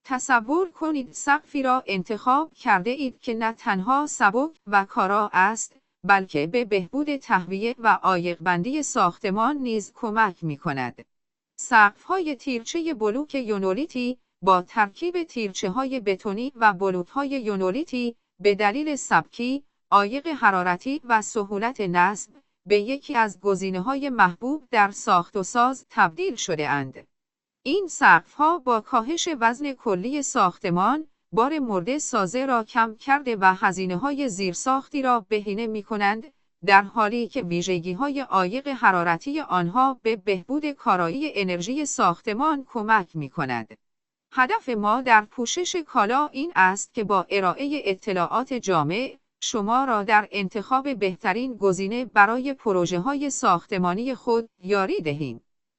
تصور کنید سقفی را انتخاب کرده اید که نه تنها سبک و کارا است، بلکه به بهبود تهویه و عایق‌بندی ساختمان نیز کمک می‌کند. سقف‌های تیرچه بلوک یونولیتی با ترکیب تیرچه‌های بتونی و بلوک‌های یونولیتی به دلیل سبکی، عایق حرارتی و سهولت نصب به یکی از گزینه‌های محبوب در ساخت و ساز تبدیل شده‌اند. این سقف‌ها با کاهش وزن کلی ساختمان، بار مرده سازه را کم کرده و هزینه‌های زیرساختی را بهینه می‌کنند، در حالی که ویژگی‌های عایق حرارتی آنها به بهبود کارایی انرژی ساختمان کمک می‌کند. هدف ما در پوشش کالا این است که با ارائه اطلاعات جامع، شما را در انتخاب بهترین گزینه برای پروژه‌های ساختمانی خود یاری دهیم.